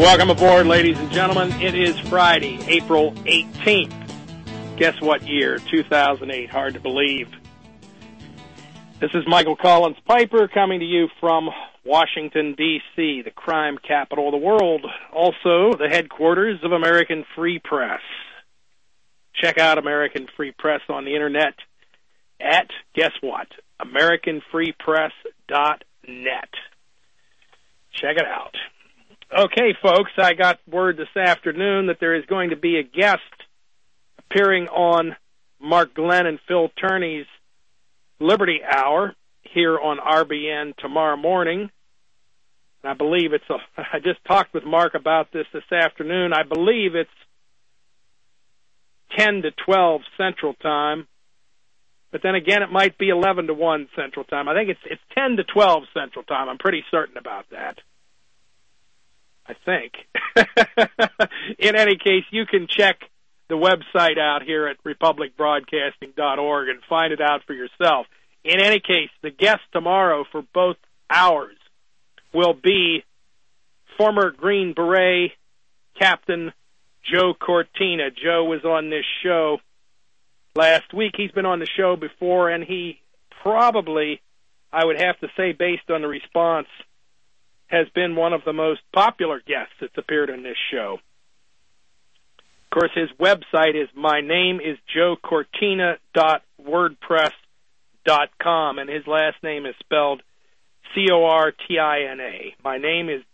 Welcome aboard, ladies and gentlemen. It is Friday, April 18th. Guess what year? 2008. Hard to believe. This is Michael Collins Piper coming to you from Washington, D.C., the crime capital of the world. Also, the headquarters of American Free Press. Check out American Free Press on the internet at, guess what? AmericanFreePress.net. Check it out. Okay, folks, I got word this afternoon that there is going to be a guest appearing on Mark Glenn and Phil Turney's Liberty Hour here on RBN tomorrow morning. And I believe I just talked with Mark about this afternoon. I believe it's 10 to 12 Central Time. But then again, it might be 11 to 1 Central Time. I think it's 10 to 12 Central Time. I'm pretty certain about that. I think. In any case, you can check the website out here at republicbroadcasting.org and find it out for yourself. In any case, the guest tomorrow for both hours will be former Green Beret Captain Joe Cortina. Joe was on this show last week. He's been on the show before, and he probably, I would have to say, based on the response, has been one of the most popular guests that's appeared on this show. Of course, his website is mynameisjoecortina.wordpress.com, and his last name is spelled Cortina. My name is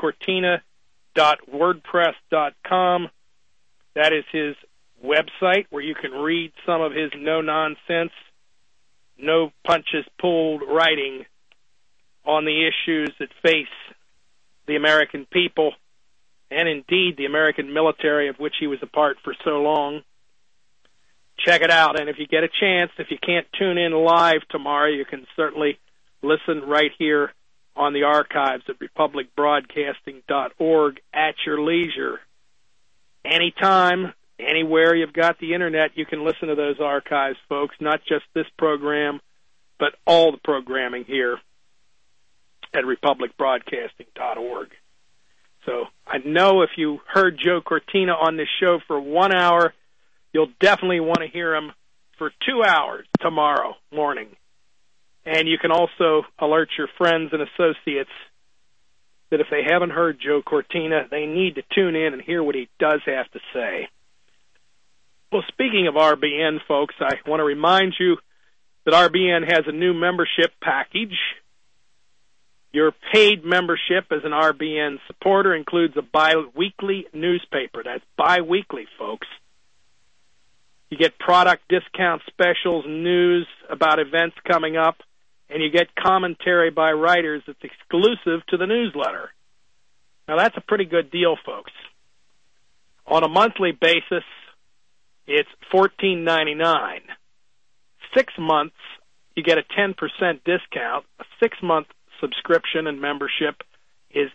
joecortina.wordpress.com. That is his website where you can read some of his no-nonsense, no-punches-pulled writing on the issues that face the American people and indeed the American military of which he was a part for so long. Check it out, and if you get a chance, if you can't tune in live tomorrow, you can certainly listen right here on the archives at republicbroadcasting.org at your leisure. Anytime, anywhere you've got the internet, you can listen to those archives, folks, not just this program, but all the programming here at republicbroadcasting.org. So I know if you heard Joe Cortina on this show for 1 hour, you'll definitely want to hear him for 2 hours tomorrow morning. And you can also alert your friends and associates that if they haven't heard Joe Cortina, they need to tune in and hear what he does have to say. Well, speaking of RBN, folks, I want to remind you that RBN has a new membership package. Your paid membership as an RBN supporter includes a bi-weekly newspaper. That's bi-weekly, folks. You get product discount specials, news about events coming up, and you get commentary by writers that's exclusive to the newsletter. Now, that's a pretty good deal, folks. On a monthly basis, it's $14.99. 6 months, you get a 10% discount. A 6-month subscription and membership is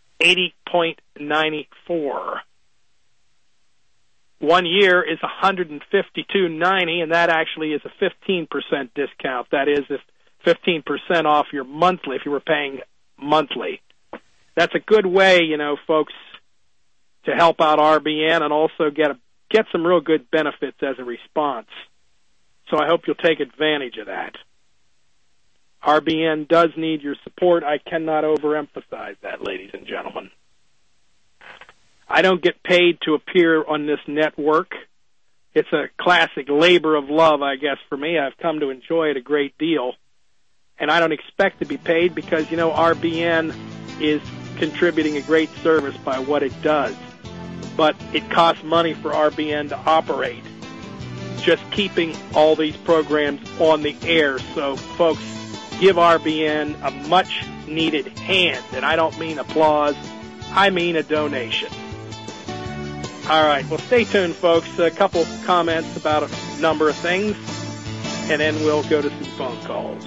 $80.94. 1 year is $152.90, and that actually is a 15% discount. That is, if 15% off your monthly, if you were paying monthly. That's a good way, folks, to help out RBN and also get some real good benefits as a response. So I hope you'll take advantage of that. RBN does need your support. I cannot overemphasize that, ladies and gentlemen. I don't get paid to appear on this network. It's a classic labor of love, I guess, for me. I've come to enjoy it a great deal. And I don't expect to be paid because, RBN is contributing a great service by what it does. But it costs money for RBN to operate, just keeping all these programs on the air. So, folks, give RBN a much-needed hand. And I don't mean applause. I mean a donation. All right, well, stay tuned, folks. A couple comments about a number of things, and then we'll go to some phone calls.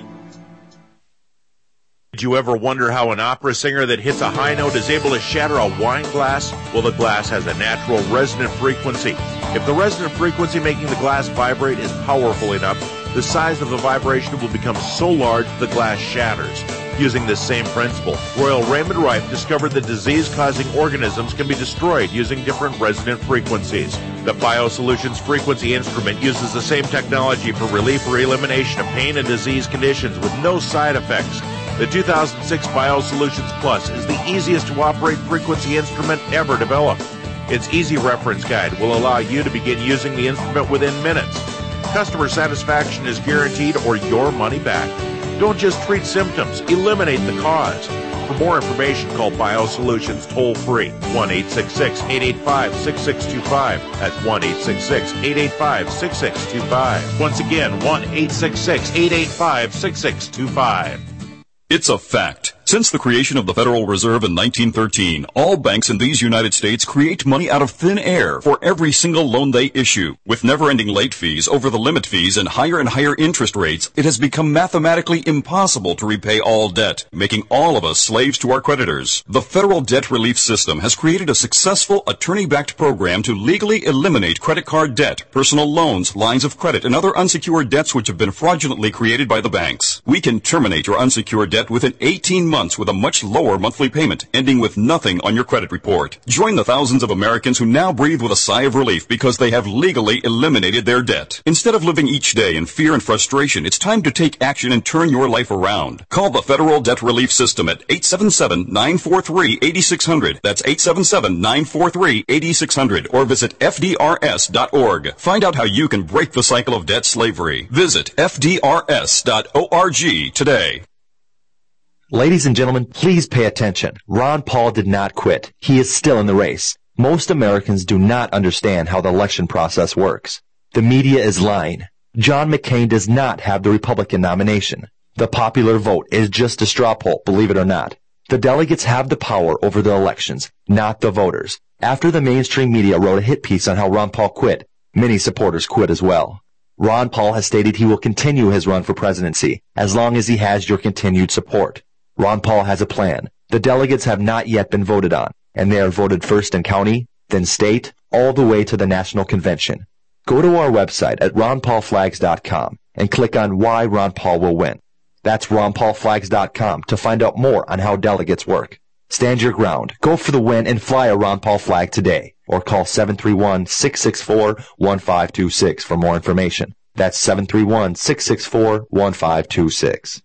Did you ever wonder how an opera singer that hits a high note is able to shatter a wine glass? Well, the glass has a natural resonant frequency. If the resonant frequency making the glass vibrate is powerful enough, the size of the vibration will become so large the glass shatters. Using this same principle, Royal Raymond Rife discovered that disease-causing organisms can be destroyed using different resonant frequencies. The BioSolutions frequency instrument uses the same technology for relief or elimination of pain and disease conditions with no side effects. The 2006 BioSolutions Plus is the easiest to operate frequency instrument ever developed. Its easy reference guide will allow you to begin using the instrument within minutes. Customer satisfaction is guaranteed or your money back. Don't just treat symptoms, eliminate the cause. For more information, call BioSolutions toll-free, 1-866-885-6625. That's 1-866-885-6625. Once again, 1-866-885-6625. It's a fact. Since the creation of the Federal Reserve in 1913, all banks in these United States create money out of thin air for every single loan they issue. With never-ending late fees, over-the-limit fees, and higher interest rates, it has become mathematically impossible to repay all debt, making all of us slaves to our creditors. The Federal Debt Relief System has created a successful attorney-backed program to legally eliminate credit card debt, personal loans, lines of credit, and other unsecured debts which have been fraudulently created by the banks. We can terminate your unsecured debt within 18 months with a much lower monthly payment, ending with nothing on your credit report. Join the thousands of Americans who now breathe with a sigh of relief because they have legally eliminated their debt. Instead of living each day in fear and frustration, it's time to take action and turn your life around. Call the Federal Debt Relief System at 877-943-8600. That's 877-943-8600. Or visit FDRS.org. Find out how you can break the cycle of debt slavery. Visit FDRS.org today. Ladies and gentlemen, please pay attention. Ron Paul did not quit. He is still in the race. Most Americans do not understand how the election process works. The media is lying. John McCain does not have the Republican nomination. The popular vote is just a straw poll, believe it or not. The delegates have the power over the elections, not the voters. After the mainstream media wrote a hit piece on how Ron Paul quit, many supporters quit as well. Ron Paul has stated he will continue his run for presidency as long as he has your continued support. Ron Paul has a plan. The delegates have not yet been voted on, and they are voted first in county, then state, all the way to the national convention. Go to our website at ronpaulflags.com and click on Why Ron Paul Will Win. That's ronpaulflags.com to find out more on how delegates work. Stand your ground, go for the win, and fly a Ron Paul flag today, or call 731-664-1526 for more information. That's 731-664-1526.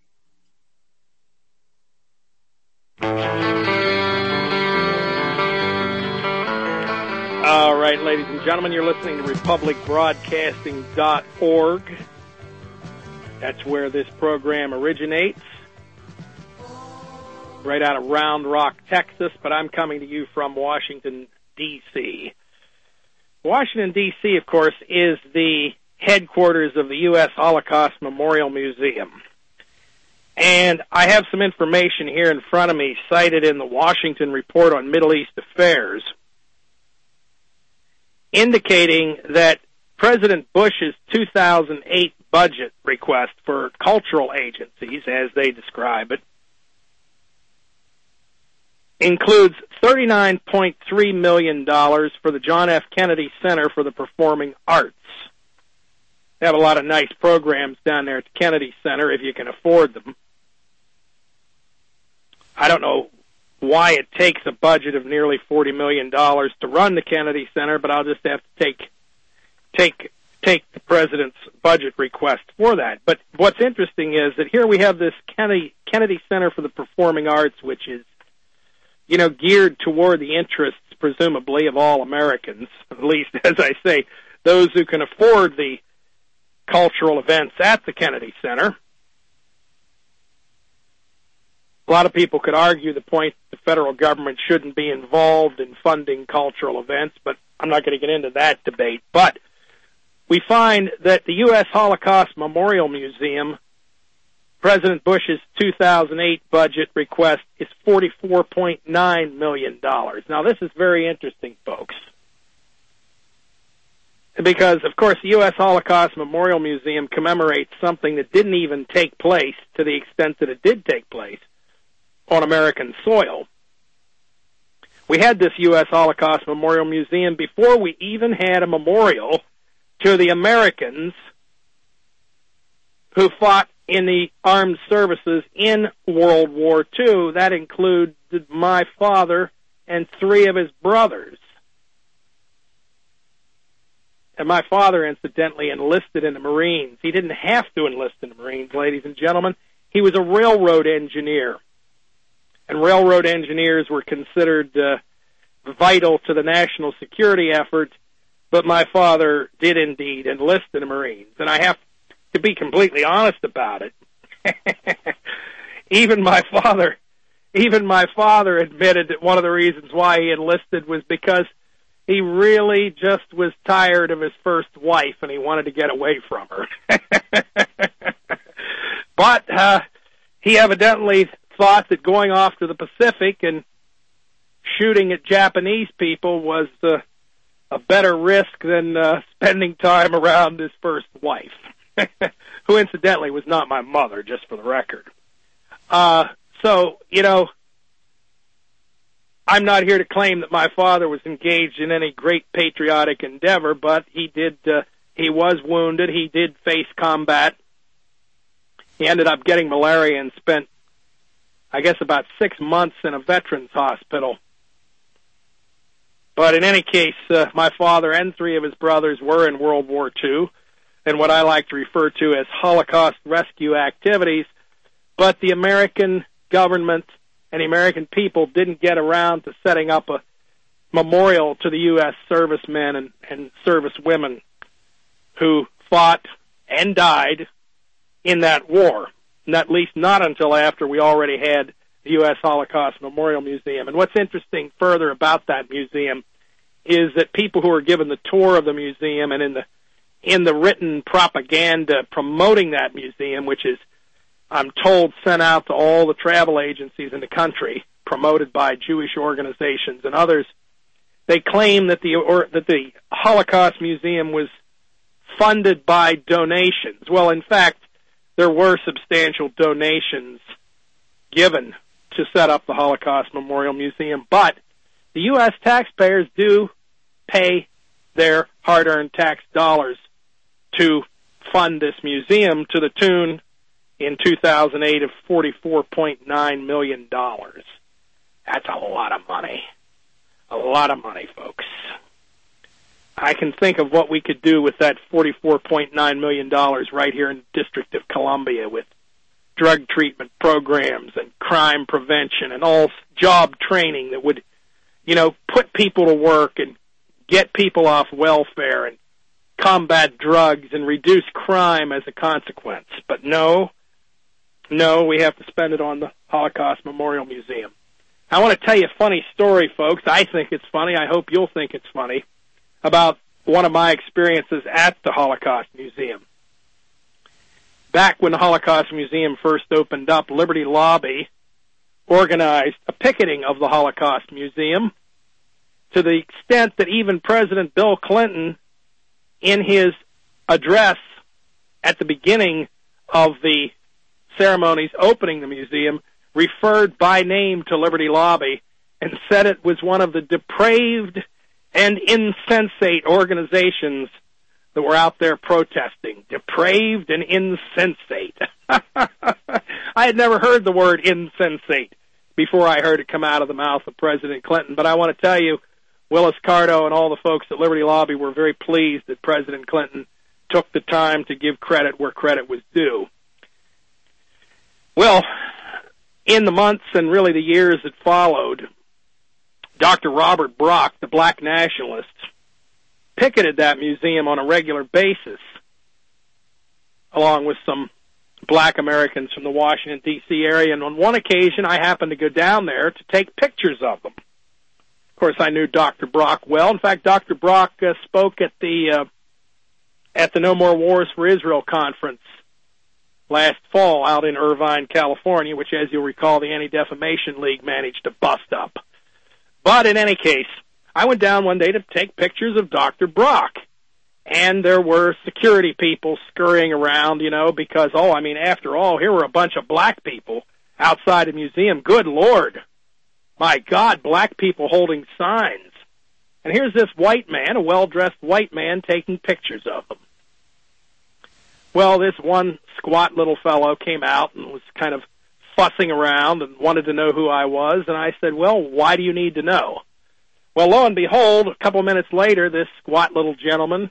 All right, ladies and gentlemen, you're listening to republicbroadcasting.org. That's where this program originates, right out of Round Rock, Texas, but I'm coming to you from Washington, D.C. Washington, D.C., of course, is the headquarters of the U.S. Holocaust Memorial Museum. And I have some information here in front of me cited in the Washington Report on Middle East Affairs, indicating that President Bush's 2008 budget request for cultural agencies, as they describe it, includes $39.3 million for the John F. Kennedy Center for the Performing Arts. They have a lot of nice programs down there at the Kennedy Center if you can afford them. I don't know why it takes a budget of nearly $40 million to run the Kennedy Center, but I'll just have to take the president's budget request for that. But what's interesting is that here we have this Kennedy Center for the Performing Arts, which is, geared toward the interests, presumably, of all Americans, at least, as I say, those who can afford the cultural events at the Kennedy Center. A lot of people could argue the point that the federal government shouldn't be involved in funding cultural events, but I'm not going to get into that debate. But we find that the U.S. Holocaust Memorial Museum, President Bush's 2008 budget request is $44.9 million. Now, this is very interesting, folks, because, of course, the U.S. Holocaust Memorial Museum commemorates something that didn't even take place to the extent that it did take place on American soil. We had this U.S. Holocaust Memorial Museum before we even had a memorial to the Americans who fought in the armed services in World War II. That included my father and 3 of his brothers. And my father, incidentally, enlisted in the Marines. He didn't have to enlist in the Marines, ladies and gentlemen. He was a railroad engineer. And railroad engineers were considered vital to the national security effort, but my father did indeed enlist in the Marines. And I have to be completely honest about it. Even my father admitted that one of the reasons why he enlisted was because he really just was tired of his first wife and he wanted to get away from her. But he evidently thought that going off to the Pacific and shooting at Japanese people was a better risk than spending time around his first wife, who incidentally was not my mother, just for the record. So, you know, I'm not here to claim that my father was engaged in any great patriotic endeavor, but he was wounded. He did face combat. He ended up getting malaria and spent, I guess, about 6 months in a veterans hospital. But in any case, my father and 3 of his brothers were in World War II and what I like to refer to as Holocaust rescue activities. But the American government and the American people didn't get around to setting up a memorial to the U.S. servicemen and servicewomen who fought and died in that war, and at least not until after we already had the U.S. Holocaust Memorial Museum. And what's interesting further about that museum is that people who are given the tour of the museum and in the written propaganda promoting that museum, which is, I'm told, sent out to all the travel agencies in the country, promoted by Jewish organizations and others, they claim that the Holocaust Museum was funded by donations. Well, in fact, there were substantial donations given to set up the Holocaust Memorial Museum, but the U.S. taxpayers do pay their hard-earned tax dollars to fund this museum to the tune in 2008 of $44.9 million. That's a lot of money. A lot of money, folks. I can think of what we could do with that $44.9 million right here in the District of Columbia with drug treatment programs and crime prevention and all job training that would, you know, put people to work and get people off welfare and combat drugs and reduce crime as a consequence. But no, we have to spend it on the Holocaust Memorial Museum. I want to tell you a funny story, folks. I think it's funny. I hope you'll think it's funny, about one of my experiences at the Holocaust Museum. Back when the Holocaust Museum first opened up, Liberty Lobby organized a picketing of the Holocaust Museum to the extent that even President Bill Clinton, in his address at the beginning of the ceremonies opening the museum, referred by name to Liberty Lobby and said it was one of the depraved and insensate organizations that were out there protesting. Depraved and insensate. I had never heard the word insensate before I heard it come out of the mouth of President Clinton, but I want to tell you, Willis Carto and all the folks at Liberty Lobby were very pleased that President Clinton took the time to give credit where credit was due. Well, in the months and really the years that followed, Dr. Robert Brock, the black nationalist, picketed that museum on a regular basis, along with some black Americans from the Washington, D.C. area. And on one occasion, I happened to go down there to take pictures of them. Of course, I knew Dr. Brock well. In fact, Dr. Brock spoke at the No More Wars for Israel conference last fall out in Irvine, California, which, as you'll recall, the Anti-Defamation League managed to bust up. But in any case, I went down one day to take pictures of Dr. Brock, and there were security people scurrying around, you know, because, after all, here were a bunch of black people outside the museum. Good Lord. My God, black people holding signs. And here's this white man, a well-dressed white man, taking pictures of them. Well, this one squat little fellow came out and was kind of fussing around and wanted to know who I was, and I said, well, why do you need to know? Well, lo and behold, a couple minutes later, this squat little gentleman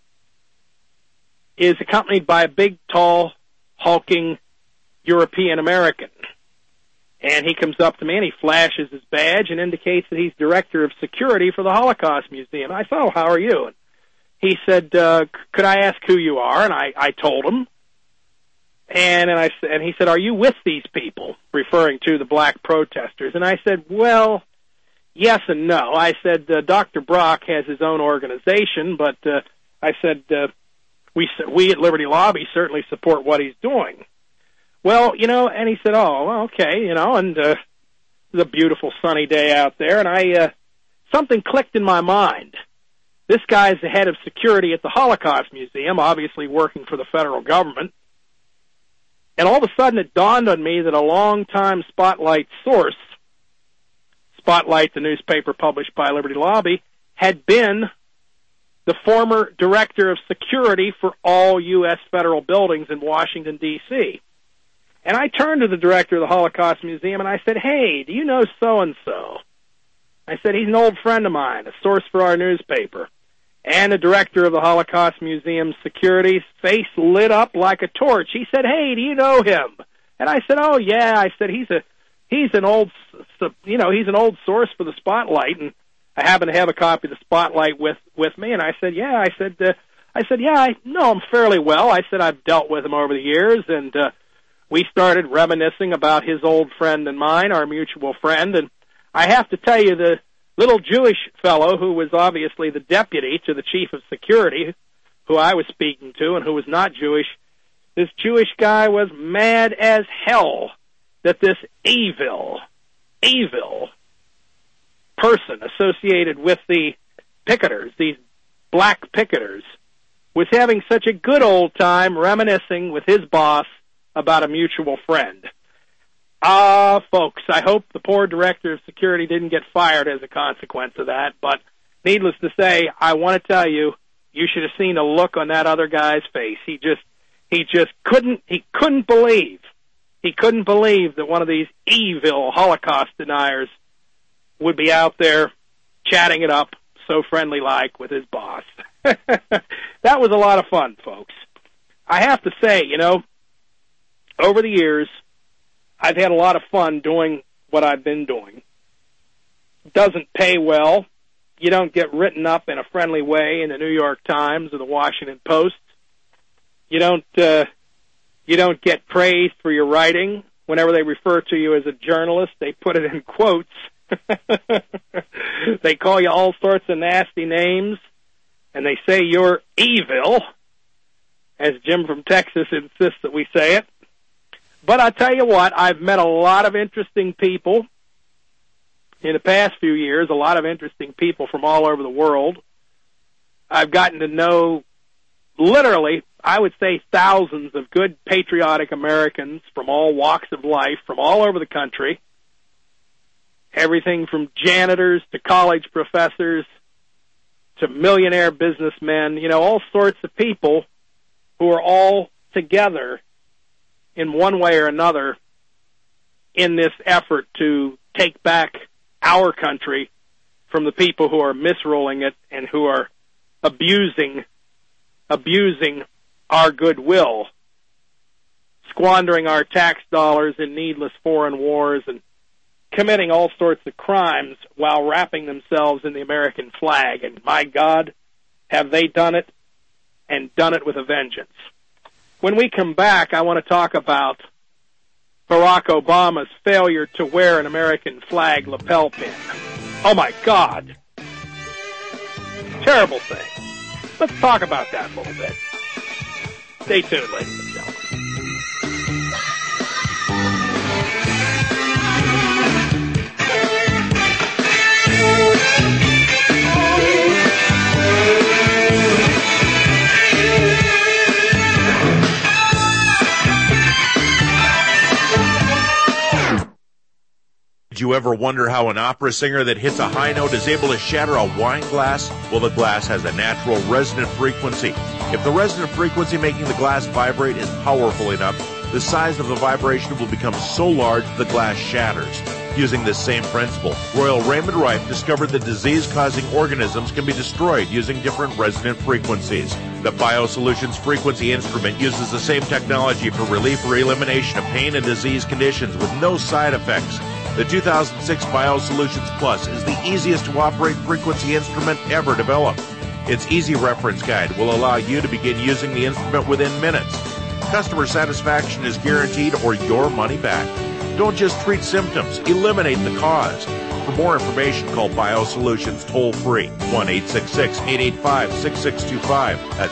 is accompanied by a big, tall, hulking European American. And he comes up to me and he flashes his badge and indicates that he's director of security for the Holocaust Museum. I said, oh, how are you? And he said, could I ask who you are? And I told him. And he said, are you with these people, referring to the black protesters? And I said, well, yes and no. I said, Dr. Brock has his own organization, but I said, we at Liberty Lobby certainly support what he's doing. Well, and he said, oh, okay, and it's a beautiful sunny day out there, and something clicked in my mind. This guy's the head of security at the Holocaust Museum, obviously working for the federal government. And all of a sudden it dawned on me that a long-time Spotlight source, Spotlight, the newspaper published by Liberty Lobby, had been the former director of security for all U.S. federal buildings in Washington, D.C. And I turned to the director of the Holocaust Museum and I said, hey, do you know so-and-so? I said, he's an old friend of mine, a source for our newspaper. And the director of the Holocaust Museum's security's face lit up like a torch. He said, hey, do you know him? And I said, oh, yeah. I said, he's an old source for the Spotlight, and I happen to have a copy of the Spotlight with me. And I said, yeah. I said, yeah, I know him fairly well. I said, I've dealt with him over the years, and we started reminiscing about his old friend and mine, our mutual friend. And I have to tell you, the little Jewish fellow who was obviously the deputy to the chief of security, who I was speaking to and who was not Jewish, this Jewish guy was mad as hell that this evil person associated with the picketers, these black picketers, was having such a good old time reminiscing with his boss about a mutual friend. Folks, I hope the poor director of security didn't get fired as a consequence of that, but needless to say, I want to tell you, you should have seen the look on that other guy's face. He couldn't believe that one of these evil Holocaust deniers would be out there chatting it up so friendly-like with his boss. That was a lot of fun, folks. I have to say, over the years, I've had a lot of fun doing what I've been doing. It doesn't pay well. You don't get written up in a friendly way in the New York Times or the Washington Post. You don't get praised for your writing. Whenever they refer to you as a journalist, they put it in quotes. They call you all sorts of nasty names, and they say you're evil, as Jim from Texas insists that we say it. But I'll tell you what, I've met a lot of interesting people in the past few years, a lot of interesting people from all over the world. I've gotten to know, literally, I would say thousands of good patriotic Americans from all walks of life, from all over the country. Everything from janitors to college professors to millionaire businessmen, all sorts of people who are all together in one way or another in this effort to take back our country from the people who are misruling it and who are abusing our goodwill, squandering our tax dollars in needless foreign wars and committing all sorts of crimes while wrapping themselves in the American flag. And my God, have they done it, and done it with a vengeance. When we come back, I want to talk about Barack Obama's failure to wear an American flag lapel pin. Oh, my God. Terrible thing. Let's talk about that a little bit. Stay tuned, ladies and gentlemen. Did you ever wonder how an opera singer that hits a high note is able to shatter a wine glass? Well, the glass has a natural resonant frequency. If the resonant frequency making the glass vibrate is powerful enough, the size of the vibration will become so large the glass shatters. Using this same principle, Royal Raymond Rife discovered that disease-causing organisms can be destroyed using different resonant frequencies. The BioSolutions frequency instrument uses the same technology for relief or elimination of pain and disease conditions with no side effects. The 2006 BioSolutions Plus is the easiest to operate frequency instrument ever developed. Its easy reference guide will allow you to begin using the instrument within minutes. Customer satisfaction is guaranteed or your money back. Don't just treat symptoms, eliminate the cause. For more information, call BioSolutions toll-free, 1-866-885-6625. That's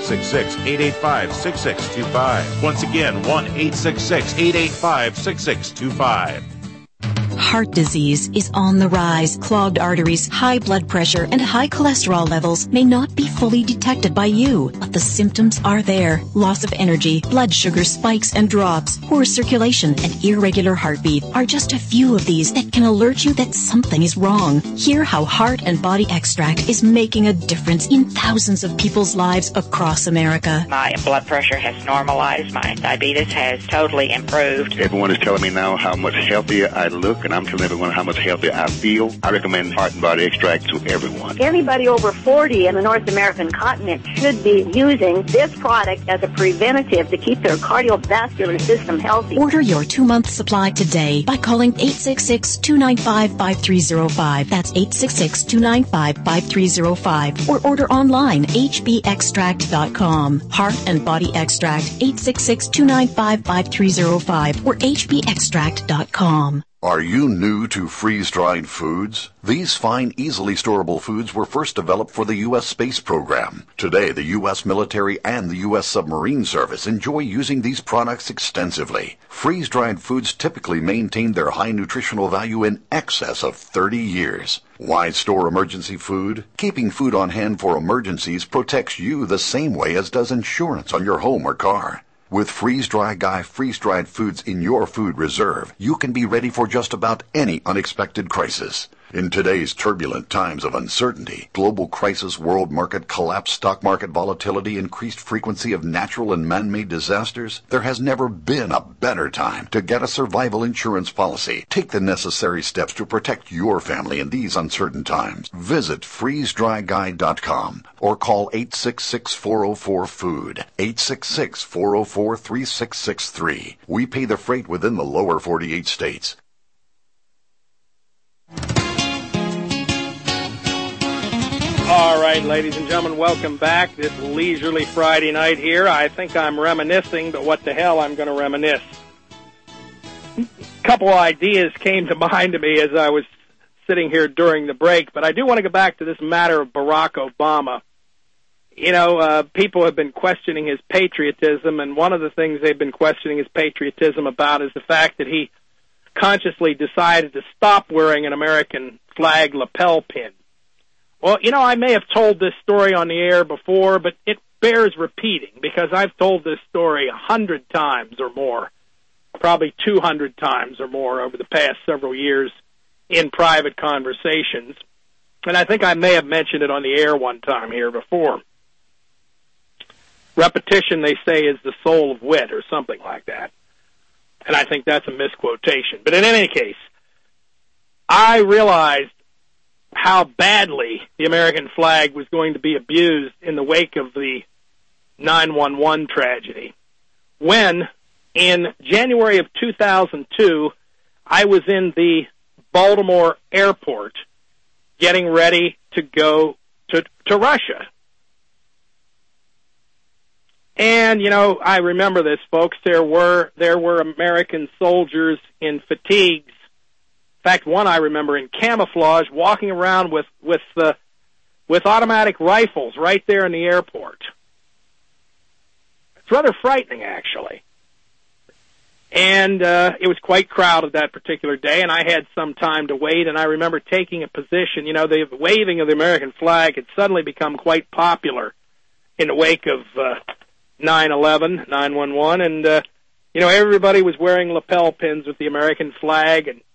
1-866-885-6625. Once again, 1-866-885-6625. Heart disease is on the rise. Clogged arteries, high blood pressure, and high cholesterol levels may not be fully detected by you, but the symptoms are there. Loss of energy, blood sugar spikes and drops, poor circulation, and irregular heartbeat are just a few of these that can alert you that something is wrong. Hear how Heart and Body Extract is making a difference in thousands of people's lives across America. My blood pressure has normalized. My diabetes has totally improved. Everyone is telling me now how much healthier I look, and I'm telling everyone how much healthier I feel. I recommend Heart and Body Extract to everyone. Anybody over 40 in the North American continent should be using this product as a preventative to keep their cardiovascular system healthy. Order your 2-month supply today by calling 866-295-5305. That's 866-295-5305. Or order online, hbextract.com. Heart and Body Extract, 866-295-5305 or hbextract.com. Are you new to freeze-dried foods? These fine, easily storable foods were first developed for the U.S. space program. Today, the U.S. military and the U.S. submarine service enjoy using these products extensively. Freeze-dried foods typically maintain their high nutritional value in excess of 30 years. Why store emergency food? Keeping food on hand for emergencies protects you the same way as does insurance on your home or car. With Freeze-Dry Guy freeze-dried foods in your food reserve, you can be ready for just about any unexpected crisis. In today's turbulent times of uncertainty, global crisis, world market collapse, stock market volatility, increased frequency of natural and man-made disasters, there has never been a better time to get a survival insurance policy. Take the necessary steps to protect your family in these uncertain times. Visit freezedryguy.com or call 866-404-FOOD, 866-404-3663. We pay the freight within the lower 48 states. All right, ladies and gentlemen, welcome back. This leisurely Friday night here. I think I'm reminiscing, but what the hell, I'm going to reminisce. A couple ideas came to mind to me as I was sitting here during the break, but I do want to go back to this matter of Barack Obama. You know, people have been questioning his patriotism, and one of the things they've been questioning his patriotism about is the fact that he consciously decided to stop wearing an American flag lapel pin. Well, you know, I may have told this story on the air before, but it bears repeating because I've told this story 100 times or more, probably 200 times or more over the past several years in private conversations. And I think I may have mentioned it on the air one time here before. Repetition, they say, is the soul of wit or something like that. And I think that's a misquotation. But in any case, I realized how badly the American flag was going to be abused in the wake of the 9/11 tragedy. When, in January of 2002, I was in the Baltimore airport getting ready to go to Russia. And, you know, I remember this, folks. There were American soldiers in fatigues. In fact, one I remember in camouflage, walking around with automatic rifles right there in the airport. It's rather frightening, actually. And it was quite crowded that particular day, and I had some time to wait, and I remember taking a position. You know, the waving of the American flag had suddenly become quite popular in the wake of 9/11, 9/11, and, you know, everybody was wearing lapel pins with the American flag, and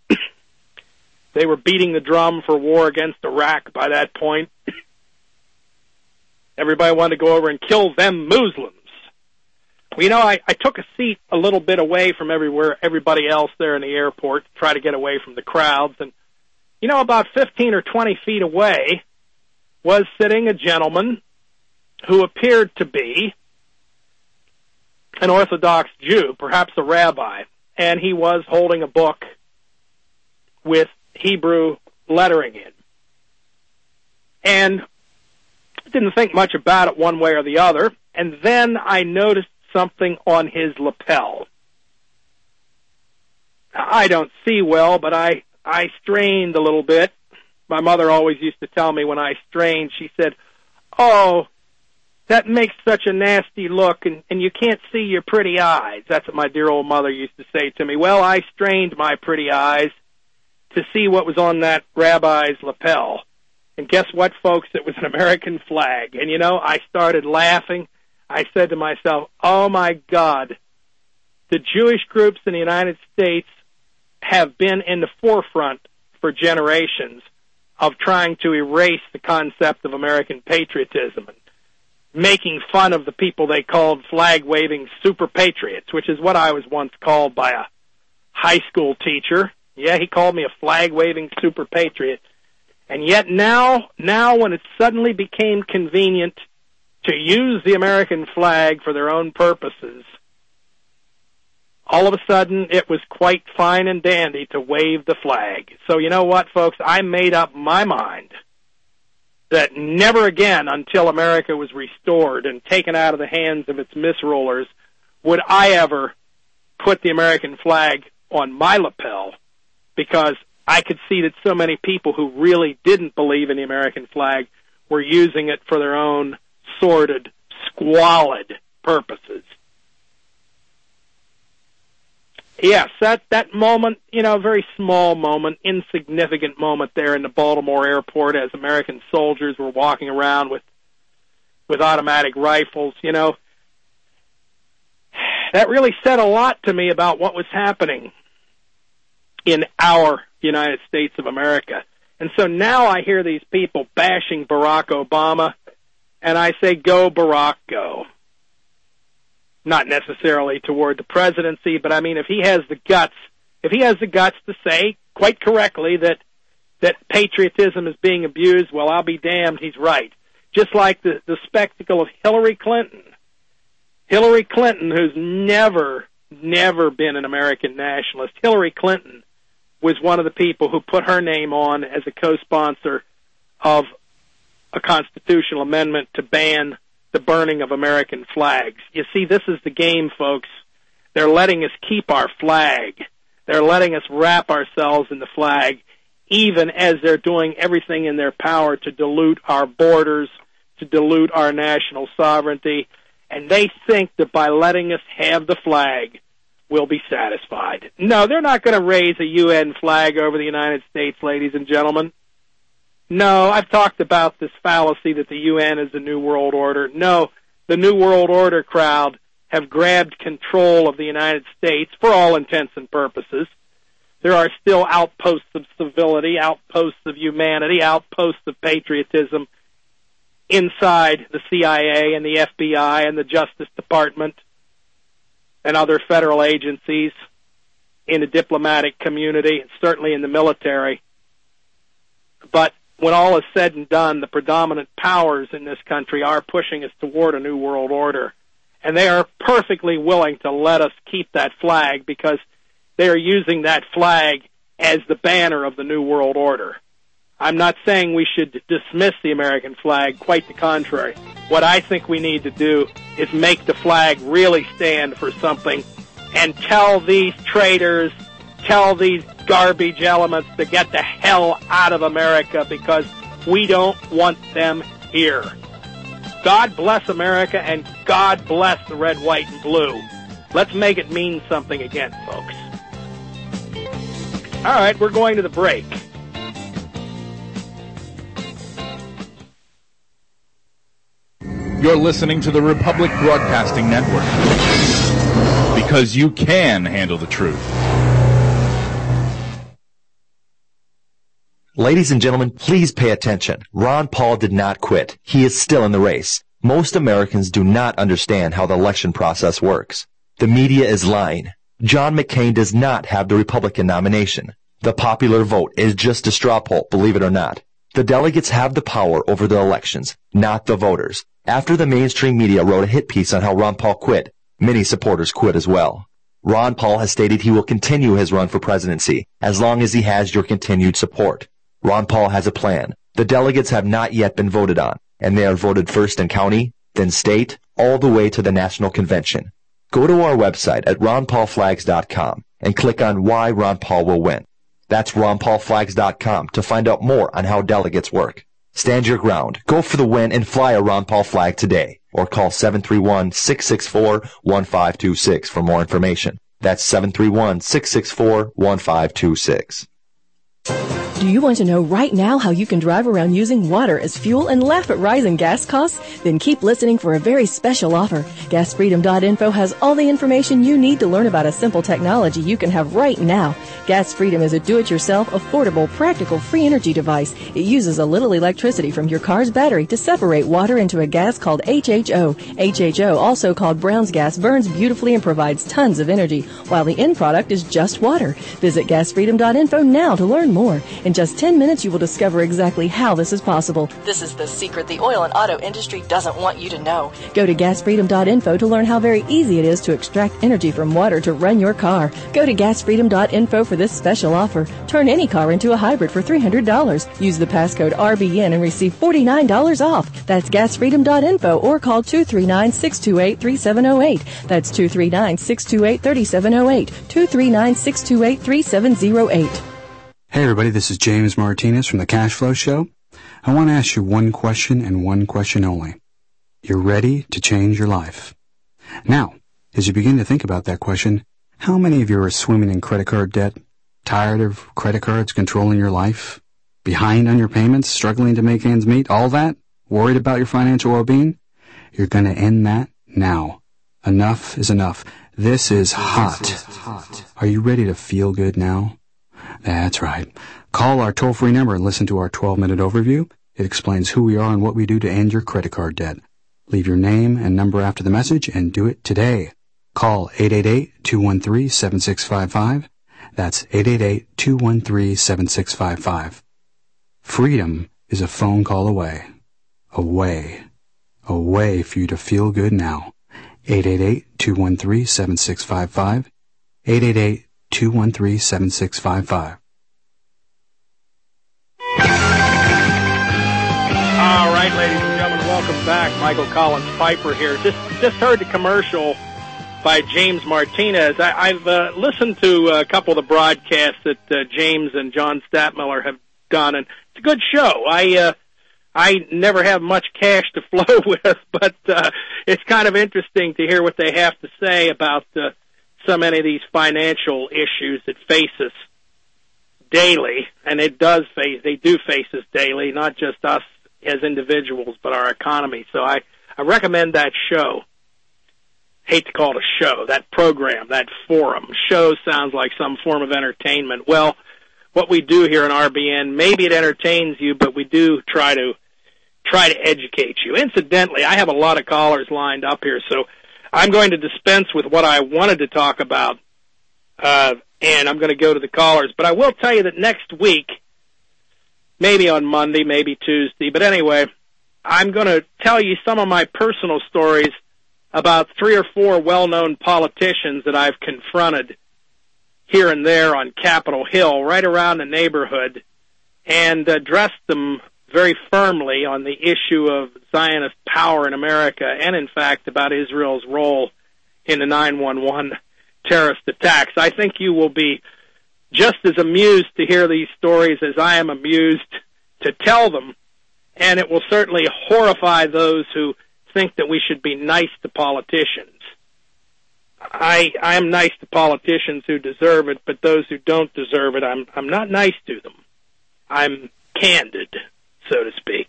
they were beating the drum for war against Iraq by that point. Everybody wanted to go over and kill them Muslims. Well, I took a seat a little bit away from everybody else there in the airport to try to get away from the crowds. And, about 15 or 20 feet away was sitting a gentleman who appeared to be an Orthodox Jew, perhaps a rabbi. And he was holding a book with Hebrew lettering in. And didn't think much about it one way or the other. And then I noticed something on his lapel. I don't see well, but I strained a little bit. My mother always used to tell me when I strained, she said, "Oh, that makes such a nasty look, and you can't see your pretty eyes." That's what my dear old mother used to say to me. Well, I strained my pretty eyes to see what was on that rabbi's lapel. And guess what, folks? It was an American flag. And, I started laughing. I said to myself, oh, my God, the Jewish groups in the United States have been in the forefront for generations of trying to erase the concept of American patriotism and making fun of the people they called flag-waving super patriots, which is what I was once called by a high school teacher. Yeah, he called me a flag-waving super patriot. And yet now when it suddenly became convenient to use the American flag for their own purposes, all of a sudden it was quite fine and dandy to wave the flag. So you know what, folks? I made up my mind that never again, until America was restored and taken out of the hands of its misrulers, would I ever put the American flag on my lapel, because I could see that so many people who really didn't believe in the American flag were using it for their own sordid, squalid purposes. Yes, that moment, very small moment, insignificant moment there in the Baltimore airport as American soldiers were walking around with automatic rifles, that really said a lot to me about what was happening in our United States of America. And so now I hear these people bashing Barack Obama, and I say, go, Barack, go. Not necessarily toward the presidency, but I mean, if he has the guts to say, quite correctly, that patriotism is being abused, well, I'll be damned, he's right. Just like the spectacle of Hillary Clinton. Hillary Clinton, who's never been an American nationalist. Hillary Clinton was one of the people who put her name on as a co-sponsor of a constitutional amendment to ban the burning of American flags. You see, this is the game, folks. They're letting us keep our flag. They're letting us wrap ourselves in the flag, even as they're doing everything in their power to dilute our borders, to dilute our national sovereignty. And they think that by letting us have the flag, we'll be satisfied. No, they're not going to raise a UN flag over the United States, ladies and gentlemen. No, I've talked about this fallacy that the UN is the New World Order. No, the New World Order crowd have grabbed control of the United States for all intents and purposes. There are still outposts of civility, outposts of humanity, outposts of patriotism inside the CIA and the FBI and the Justice Department and other federal agencies, in the diplomatic community, and certainly in the military. But when all is said and done, the predominant powers in this country are pushing us toward a new world order. And they are perfectly willing to let us keep that flag because they are using that flag as the banner of the new world order. I'm not saying we should dismiss the American flag, quite the contrary. What I think we need to do is make the flag really stand for something and tell these traitors, tell these garbage elements to get the hell out of America because we don't want them here. God bless America and God bless the red, white, and blue. Let's make it mean something again, folks. All right, we're going to the break. You're listening to the Republic Broadcasting Network because you can handle the truth. Ladies and gentlemen, please pay attention. Ron Paul did not quit. He is still in the race. Most Americans do not understand how the election process works. The media is lying. John McCain does not have the Republican nomination. The popular vote is just a straw poll, believe it or not. The delegates have the power over the elections, not the voters. After the mainstream media wrote a hit piece on how Ron Paul quit, many supporters quit as well. Ron Paul has stated he will continue his run for presidency as long as he has your continued support. Ron Paul has a plan. The delegates have not yet been voted on, and they are voted first in county, then state, all the way to the national convention. Go to our website at ronpaulflags.com and click on why Ron Paul will win. That's ronpaulflags.com to find out more on how delegates work. Stand your ground, go for the win, and fly a Ron Paul flag today, or call 731-664-1526 for more information. That's 731-664-1526. Do you want to know right now how you can drive around using water as fuel and laugh at rising gas costs? Then keep listening for a very special offer. GasFreedom.info has all the information you need to learn about a simple technology you can have right now. Gas Freedom is a do-it-yourself, affordable, practical, free energy device. It uses a little electricity from your car's battery to separate water into a gas called HHO. HHO, also called Brown's gas, burns beautifully and provides tons of energy, while the end product is just water. Visit GasFreedom.info now to learn more. In just 10 minutes, you will discover exactly how this is possible. This is the secret the oil and auto industry doesn't want you to know. Go to GasFreedom.info to learn how very easy it is to extract energy from water to run your car. Go to GasFreedom.info for this special offer. Turn any car into a hybrid for $300. Use the passcode RBN and receive $49 off. That's GasFreedom.info or call 239-628-3708. That's 239-628-3708. 239-628-3708. Hey everybody, this is James Martinez from the Cash Flow Show. I want to ask you one question and one question only. You're ready to change your life. Now, as you begin to think about that question, how many of you are swimming in credit card debt, tired of credit cards controlling your life, behind on your payments, struggling to make ends meet, all that, worried about your financial well-being? You're going to end that now. Enough is enough. This is hot. Are you ready to feel good now? That's right. Call our toll-free number and listen to our 12-minute overview. It explains who we are and what we do to end your credit card debt. Leave your name and number after the message and do it today. Call 888-213-7655. That's 888-213-7655. Freedom is a phone call away. Away for you to feel good now. 888-213-7655. 888-213-7655. All right, ladies and gentlemen, welcome back. Michael Collins Piper here. Just heard the commercial by James Martinez. I've listened to a couple of the broadcasts that James and John Statmiller have done, and it's a good show. I never have much cash to flow with, but it's kind of interesting to hear what they have to say about so many of these financial issues that face us daily, and they do face us daily, not just us as individuals, but our economy. So I recommend that show. Hate to call it a show, that program, that forum. Show sounds like some form of entertainment. Well, what we do here in RBN, maybe it entertains you, but we do try to educate you. Incidentally, I have a lot of callers lined up here, so I'm going to dispense with what I wanted to talk about, and I'm going to go to the callers. But I will tell you that next week, maybe on Monday, maybe Tuesday, but anyway, I'm going to tell you some of my personal stories about 3 or 4 well-known politicians that I've confronted here and there on Capitol Hill, right around the neighborhood, and addressed them very firmly on the issue of Zionist power in America and, in fact, about Israel's role in the 9/11 terrorist attacks. I think you will be just as amused to hear these stories as I am amused to tell them, and it will certainly horrify those who think that we should be nice to politicians. I am nice to politicians who deserve it, but those who don't deserve it, I'm not nice to them. I'm candid, so to speak.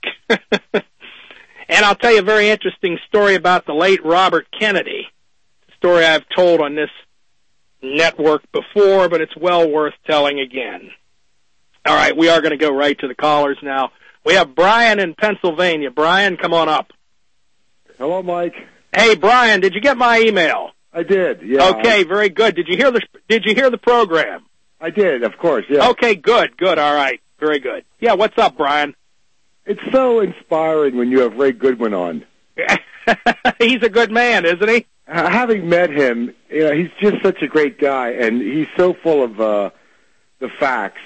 And I'll tell you a very interesting story about the late Robert Kennedy, a story I've told on this network before, but it's well worth telling again. All right, we are going to go right to the callers now. We have Brian in Pennsylvania. Brian, come on up. Hello, Mike. Hey, Brian, did you get my email? I did, yeah. Okay, very good. Did you hear the program? I did, of course, yeah. Okay, good, all right. Very good. Yeah, what's up, Brian? It's so inspiring when you have Ray Goodwin on. He's a good man, isn't he? Having met him, he's just such a great guy, and he's so full of the facts.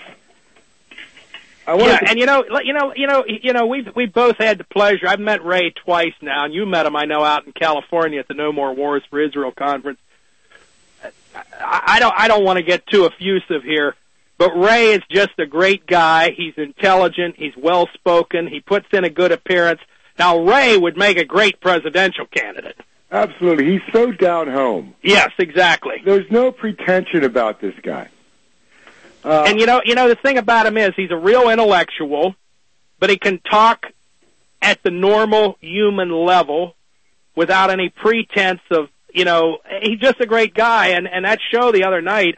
We've both had the pleasure. I've met Ray twice now, and you met him, I know, out in California at the No More Wars for Israel conference. I don't want to get too effusive here, but Ray is just a great guy. He's intelligent. He's well-spoken. He puts in a good appearance. Now, Ray would make a great presidential candidate. Absolutely. He's so down home. Yes, exactly. There's no pretension about this guy. And the thing about him is he's a real intellectual, but he can talk at the normal human level without any pretense of, he's just a great guy. And that show the other night,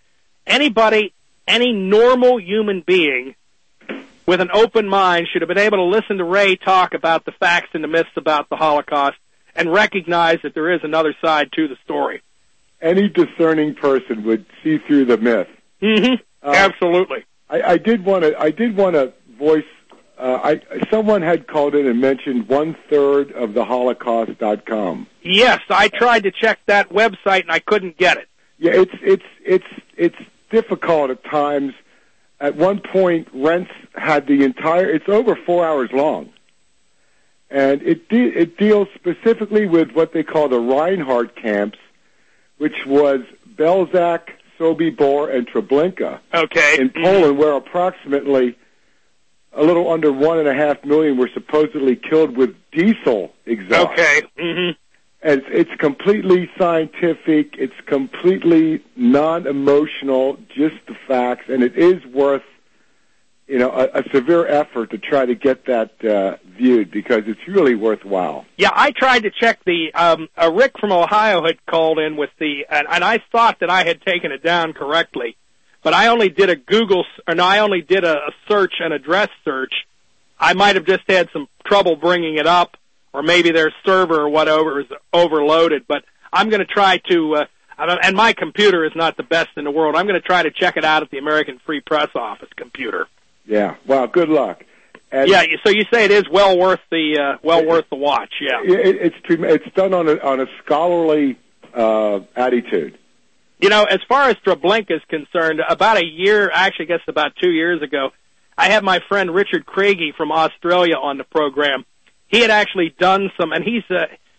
any normal human being with an open mind should have been able to listen to Ray talk about the facts and the myths about the Holocaust and recognize that there is another side to the story. Any discerning person would see through the myth. Mm-hmm. Absolutely. I did want to voice. Someone had called in and mentioned 1/3 of the Holocaust.com. Yes, I tried to check that website and I couldn't get it. Yeah, it's difficult at times. At one point, Rents had the entire. It's over 4 hours long, and it deals specifically with what they call the Reinhardt camps, which was Belzec, Sobibor, and Treblinka in Poland, where approximately a little under 1.5 million were supposedly killed with diesel exhaust. Okay. Mm-hmm. And it's completely scientific. It's completely non-emotional, just the facts, and it is worth, a severe effort to try to get that viewed because it's really worthwhile. Yeah, I tried to check Rick from Ohio had called in with and I thought that I had taken it down correctly, but I only did a search, an address search. I might have just had some trouble bringing it up, or maybe their server or whatever is overloaded, but I'm going to try to, and my computer is not the best in the world, I'm going to try to check it out at the American Free Press Office computer. Yeah, well, good luck. And yeah, so you say it is well worth the watch, yeah. It's done on a scholarly attitude. As far as Treblinka is concerned, about 2 years ago, I had my friend Richard Craigie from Australia on the program. He had actually done some, and he's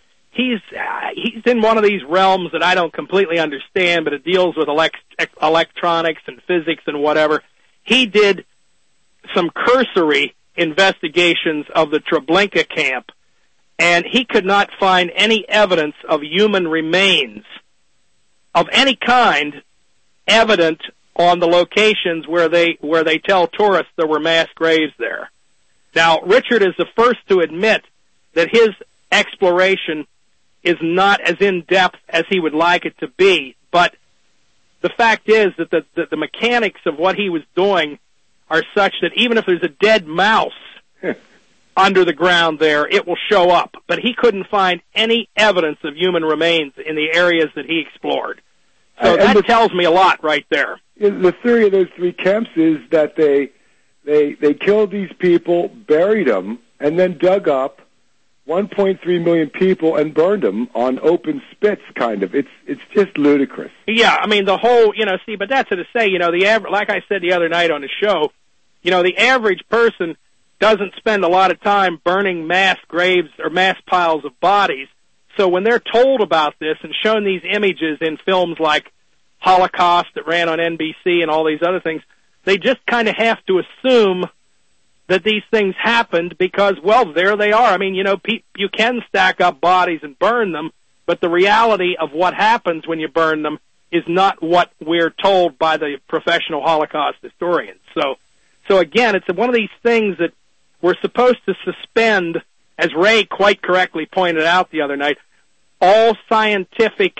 in one of these realms that I don't completely understand, but it deals with electronics and physics and whatever. He did some cursory investigations of the Treblinka camp, and he could not find any evidence of human remains of any kind evident on the locations where they tell tourists there were mass graves there. Now, Richard is the first to admit that his exploration is not as in-depth as he would like it to be, but the fact is that the mechanics of what he was doing are such that even if there's a dead mouse under the ground there, it will show up. But he couldn't find any evidence of human remains in the areas that he explored. So that tells me a lot right there. The theory of those 3 camps is that they killed these people, buried them, and then dug up 1.3 million people and burned them on open spits, kind of. It's just ludicrous. Yeah, I mean, the whole, but that's to say, like I said the other night on the show, the average person doesn't spend a lot of time burning mass graves or mass piles of bodies. So when they're told about this and shown these images in films like Holocaust that ran on NBC and all these other things, they just kind of have to assume that these things happened because, well, there they are. I mean, you can stack up bodies and burn them, but the reality of what happens when you burn them is not what we're told by the professional Holocaust historians. So again, it's one of these things that we're supposed to suspend, as Ray quite correctly pointed out the other night, all scientific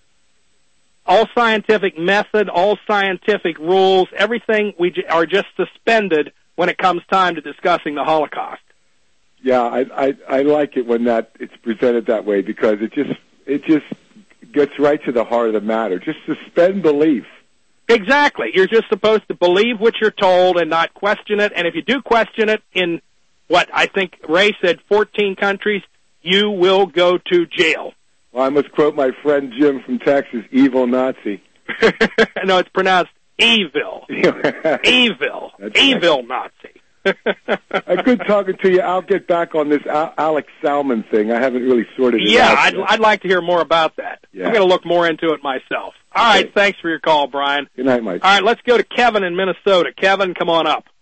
method, all scientific rules, everything are just suspended when it comes time to discussing the Holocaust. Yeah, I like it when it's presented that way because it just gets right to the heart of the matter. Just suspend belief. Exactly. You're just supposed to believe what you're told and not question it. And if you do question it in what I think Ray said, 14 countries, you will go to jail. Well, I must quote my friend Jim from Texas, evil Nazi. No, it's pronounced evil. Evil. That's evil right. Nazi. Good talking to you. I'll get back on this Alex Salmon thing. I haven't really sorted it out. Yeah, I'd like to hear more about that. Yeah. I'm going to look more into it myself. All right, thanks for your call, Brian. Good night, Mike. All right, let's go to Kevin in Minnesota. Kevin, come on up.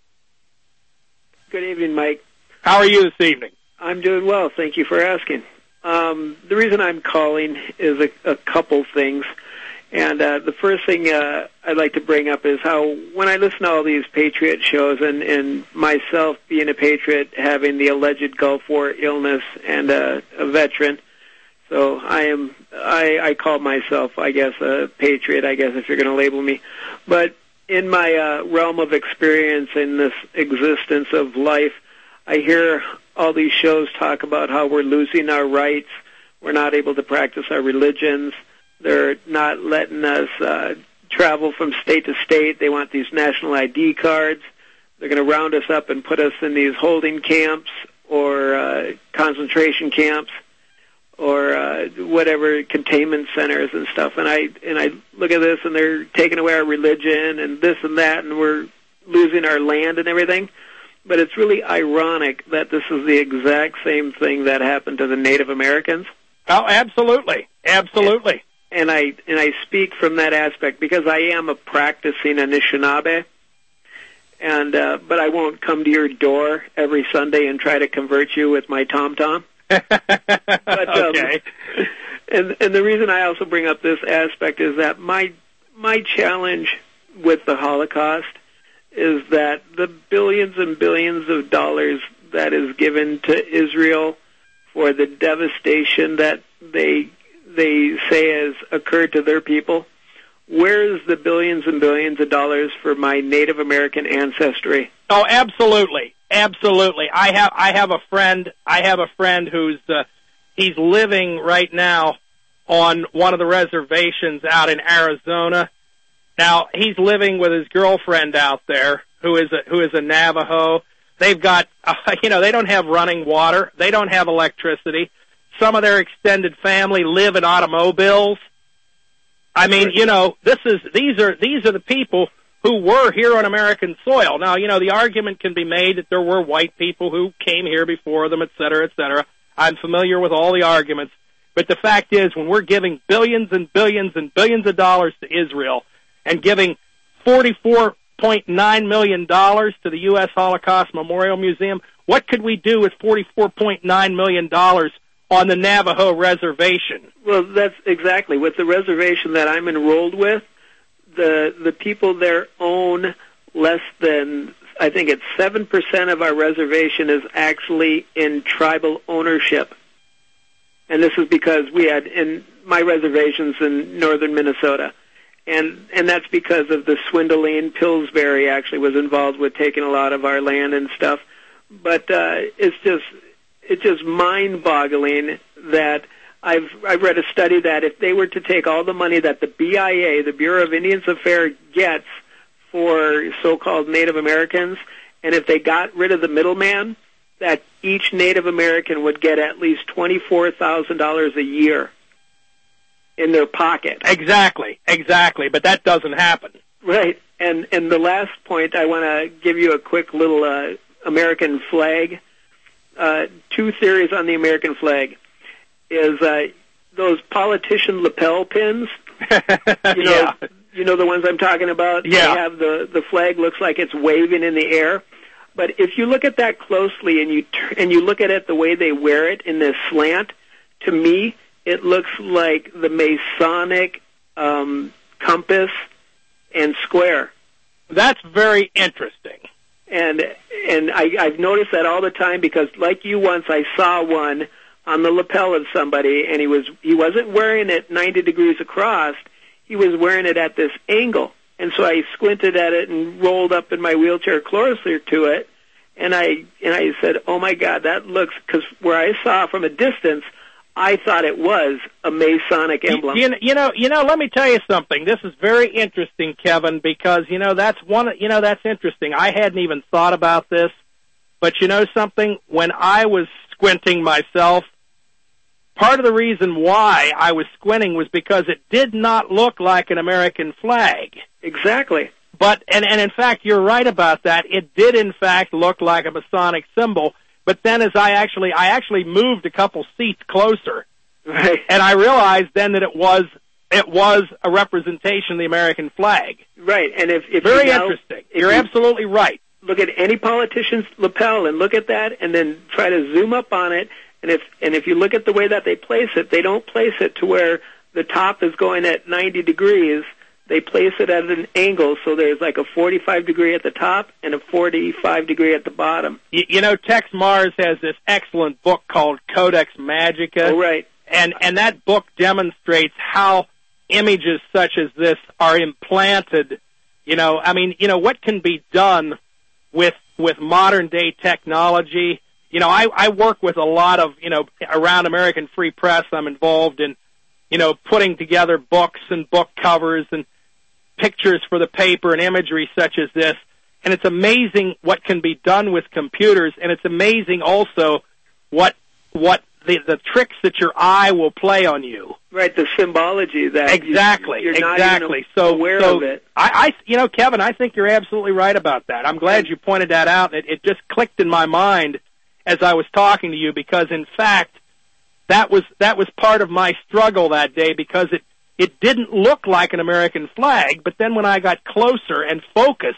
Good evening, Mike. How are you this evening? I'm doing well. Thank you for asking. The reason I'm calling is a couple things. And the first thing I'd like to bring up is how when I listen to all these Patriot shows and myself being a Patriot, having the alleged Gulf War illness and a veteran, so I call myself, I guess, a Patriot, I guess, if you're going to label me. But in my realm of experience in this existence of life, I hear all these shows talk about how we're losing our rights, we're not able to practice our religions, they're not letting us travel from state to state. They want these national ID cards. They're going to round us up and put us in these holding camps or concentration camps or whatever, containment centers and stuff. And I look at this, and they're taking away our religion and this and that, and we're losing our land and everything. But it's really ironic that this is the exact same thing that happened to the Native Americans. Oh, absolutely. Absolutely. And I speak from that aspect because I am a practicing Anishinaabe, and but I won't come to your door every Sunday and try to convert you with my tom-tom. But, okay. And the reason I also bring up this aspect is that my challenge with the Holocaust is that the billions and billions of dollars that is given to Israel for the devastation that they say has occurred to their people, where's the billions and billions of dollars for my Native American ancestry? Oh, absolutely. Absolutely. I have a friend who's he's living right now on one of the reservations out in Arizona. Now, he's living with his girlfriend out there who is a Navajo. They've got they don't have running water. They don't have electricity. Some of their extended family live in automobiles. I mean, these are the people who were here on American soil. Now, the argument can be made that there were white people who came here before them, et cetera, et cetera. I'm familiar with all the arguments. But the fact is, when we're giving billions and billions and billions of dollars to Israel and giving $44.9 million to the U.S. Holocaust Memorial Museum, what could we do with $44.9 million on the Navajo reservation? Well, that's exactly. With the reservation that I'm enrolled with, the people there own less than, I think it's 7% of our reservation is actually in tribal ownership. And this is because we had in my reservations in northern Minnesota. And that's because of the swindling. Pillsbury actually was involved with taking a lot of our land and stuff. But it's just mind-boggling that I've read a study that if they were to take all the money that the BIA, the Bureau of Indian Affairs, gets for so-called Native Americans, and if they got rid of the middleman, that each Native American would get at least $24,000 a year in their pocket. Exactly, but that doesn't happen. Right, and the last point, I want to give you a quick little American flag. Two theories on the American flag is those politician lapel pins. You know the ones I'm talking about? Yeah. They have the flag looks like it's waving in the air. But if you look at that closely and you look at it the way they wear it in this slant, to me it looks like the Masonic compass and square. That's very interesting. And I've noticed that all the time because, like you once, I saw one on the lapel of somebody, and he wasn't wearing it 90 degrees across. He was wearing it at this angle. And so I squinted at it and rolled up in my wheelchair closer to it, And I said, oh, my God, that looks, because where I saw from a distance, I thought it was a Masonic emblem. You know, let me tell you something. This is very interesting, Kevin, because, that's interesting. I hadn't even thought about this. But you know something? When I was squinting myself, part of the reason why I was squinting was because it did not look like an American flag. Exactly. But, and in fact, you're right about that. It did, in fact, look like a Masonic symbol. But then as I actually moved a couple seats closer, right, and I realized then that it was a representation of the American flag. Right, and if very interesting. You're absolutely right. Look at any politician's lapel and look at that, and then try to zoom up on it. And if you look at the way that they place it, they don't place it to where the top is going at 90 degrees. They place it at an angle, so there's like a 45 degree at the top and a 45 degree at the bottom. You know, Tex Mars has this excellent book called Codex Magica. Oh, right. And that book demonstrates how images such as this are implanted. What can be done with modern day technology. I work with a lot of, around American Free Press. I'm involved in, putting together books and book covers and pictures for the paper and imagery such as this. And it's amazing what can be done with computers, and it's amazing also what the tricks that your eye will play on you. Right, the symbology that you're not even aware of it. Kevin, I think you're absolutely right about that. I'm glad you pointed that out. It just clicked in my mind as I was talking to you, because in fact that was part of my struggle that day, because it didn't look like an American flag, but then when I got closer and focused,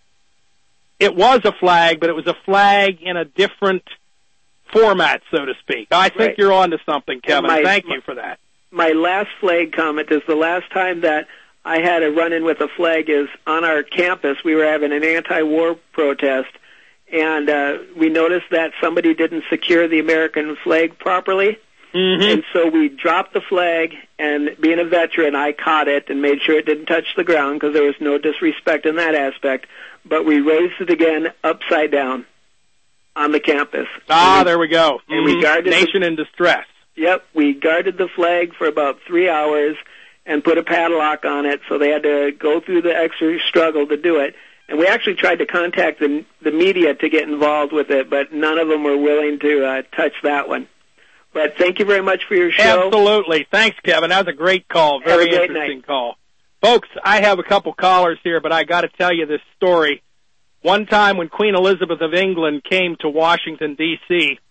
it was a flag, but it was a flag in a different format, so to speak. I think you're on to something, Kevin. Thank you for that. My last flag comment is the last time that I had a run-in with a flag is on our campus. We were having an anti-war protest, and we noticed that somebody didn't secure the American flag properly. Mm-hmm. And so we dropped the flag, and being a veteran, I caught it and made sure it didn't touch the ground because there was no disrespect in that aspect. But we raised it again upside down on the campus. There we go. And we guarded Nation in distress. Yep, we guarded the flag for about 3 hours and put a padlock on it, so they had to go through the extra struggle to do it. And we actually tried to contact the media to get involved with it, but none of them were willing to touch that one. But thank you very much for your show. Absolutely. Thanks, Kevin. That was a great call. Very interesting call. Folks, I have a couple callers here, but I got to tell you this story. One time when Queen Elizabeth of England came to Washington, D.C.,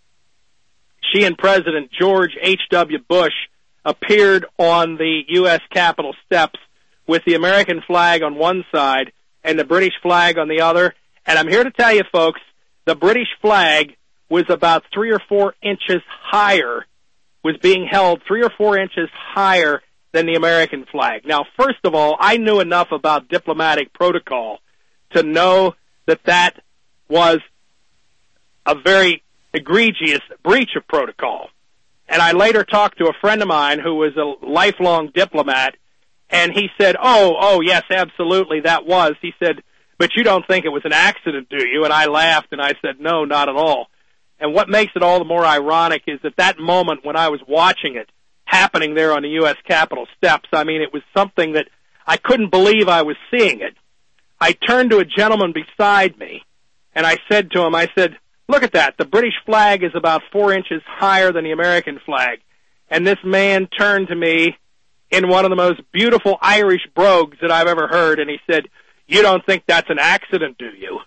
she and President George H.W. Bush appeared on the U.S. Capitol steps with the American flag on one side and the British flag on the other. And I'm here to tell you, folks, the British flag was about 3 or 4 inches higher, was being held 3 or 4 inches higher than the American flag. Now, first of all, I knew enough about diplomatic protocol to know that was a very egregious breach of protocol. And I later talked to a friend of mine who was a lifelong diplomat, and he said, oh, yes, absolutely, that was. He said, but you don't think it was an accident, do you? And I laughed, and I said, no, not at all. And what makes it all the more ironic is that moment when I was watching it happening there on the U.S. Capitol steps, I mean, it was something that I couldn't believe I was seeing it. I turned to a gentleman beside me, and I said to him, look at that. The British flag is about 4 inches higher than the American flag. And this man turned to me in one of the most beautiful Irish brogues that I've ever heard, and he said, you don't think that's an accident, do you?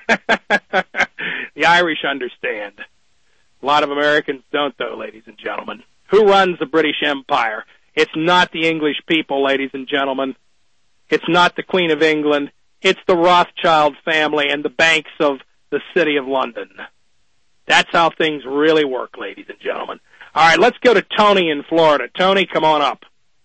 The Irish understand. A lot of Americans don't, though, ladies and gentlemen. Who runs the British Empire? It's not the English people, ladies and gentlemen. It's not the Queen of England. It's the Rothschild family and the banks of the City of London. That's how things really work, ladies and gentlemen. All right, let's go to Tony in Florida. Tony, come on up.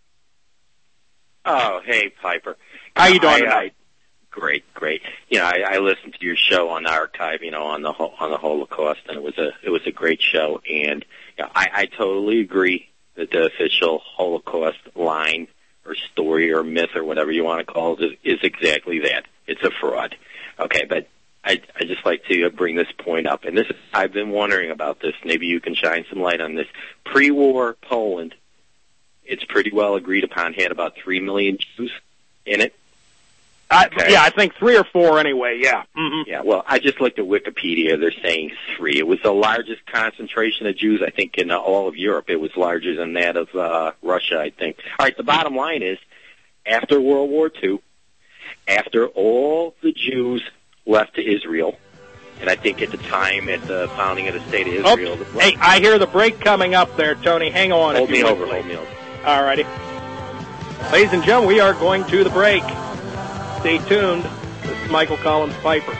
Oh, hey, Piper. How you doing tonight? Great. I listened to your show on archive, on the Holocaust, and it was a great show. And I totally agree that the official Holocaust line or story or myth or whatever you want to call it is exactly that. It's a fraud. Okay, but I just like to bring this point up. And I've been wondering about this. Maybe you can shine some light on this. Pre-war Poland, it's pretty well agreed upon, had about 3 million Jews in it. Okay. Yeah, I think 3 or 4 anyway, yeah. Mm-hmm. Yeah, well, I just looked at Wikipedia. They're saying 3. It was the largest concentration of Jews, I think, in all of Europe. It was larger than that of Russia, I think. All right, the bottom line is, after World War II, after all the Jews left to Israel, and I think at the time, at the founding of the State of Israel... Hey, I hear the break coming up there, Tony. Hang on. Hold me over. All righty. Ladies and gentlemen, we are going to the break. Stay tuned. This is Michael Collins Piper.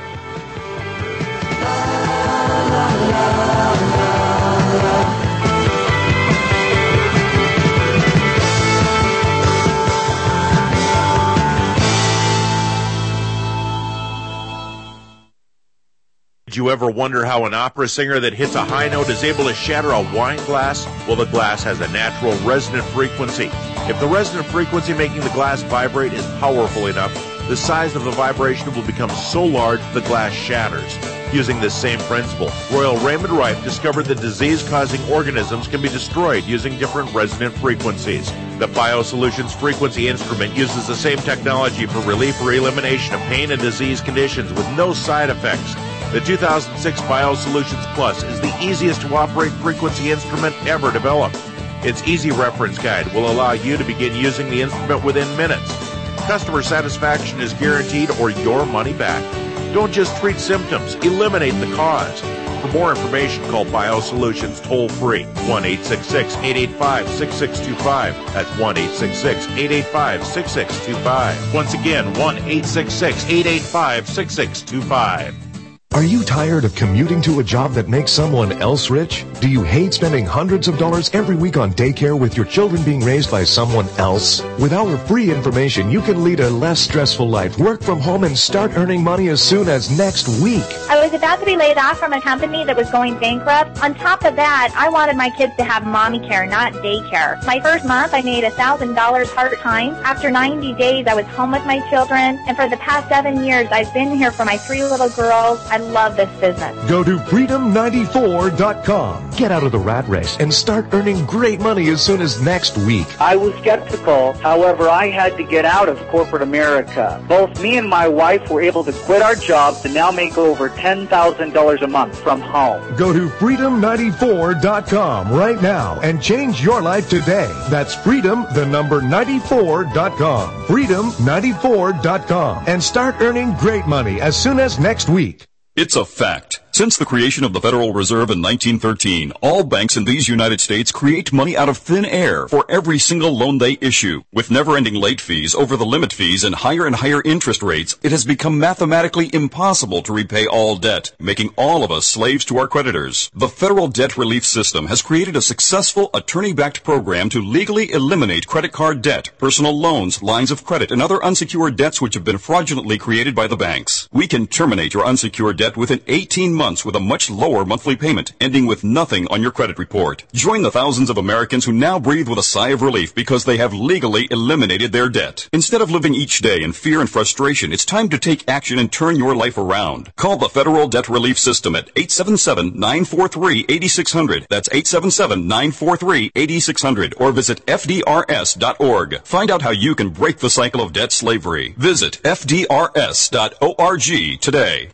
Did you ever wonder how an opera singer that hits a high note is able to shatter a wine glass? Well, the glass has a natural resonant frequency. If the resonant frequency making the glass vibrate is powerful enough, the size of the vibration will become so large the glass shatters. Using this same principle, Royal Raymond Rife discovered that disease-causing organisms can be destroyed using different resonant frequencies. The BioSolutions frequency instrument uses the same technology for relief or elimination of pain and disease conditions with no side effects. The 2006 BioSolutions Plus is the easiest to operate frequency instrument ever developed. Its easy reference guide will allow you to begin using the instrument within minutes. Customer satisfaction is guaranteed or your money back. Don't just treat symptoms, eliminate the cause. For more information, call BioSolutions toll-free, 1-866-885-6625. That's 1-866-885-6625. Once again, 1-866-885-6625. Are you tired of commuting to a job that makes someone else rich? Do you hate spending hundreds of dollars every week on daycare with your children being raised by someone else? With our free information, you can lead a less stressful life, work from home, and start earning money as soon as next week. I was about to be laid off from a company that was going bankrupt. On top of that, I wanted my kids to have mommy care, not daycare. My first month, I made $1,000 part-time. After 90 days, I was home with my children, and for the past 7 years, I've been here for my 3 little girls. I love this business. Go to freedom94.com. Get out of the rat race and start earning great money as soon as next week. I was skeptical. However, I had to get out of corporate America. Both me and my wife were able to quit our jobs and now make over $10,000 a month from home. Go to freedom94.com right now and change your life today. That's freedom94.com. freedom94.com. And start earning great money as soon as next week. It's a fact. Since the creation of the Federal Reserve in 1913, all banks in these United States create money out of thin air for every single loan they issue. With never-ending late fees, over-the-limit fees, and higher interest rates, it has become mathematically impossible to repay all debt, making all of us slaves to our creditors. The Federal Debt Relief System has created a successful attorney-backed program to legally eliminate credit card debt, personal loans, lines of credit, and other unsecured debts which have been fraudulently created by the banks. We can terminate your unsecured debt within 18 months with a much lower monthly payment, ending with nothing on your credit report. Join the thousands of Americans who now breathe with a sigh of relief because they have legally eliminated their debt. Instead of living each day in fear and frustration, it's time to take action and turn your life around. Call the Federal Debt Relief System at 877-943-8600. That's 877-943-8600. Or visit FDRS.org. Find out how you can break the cycle of debt slavery. Visit FDRS.org today.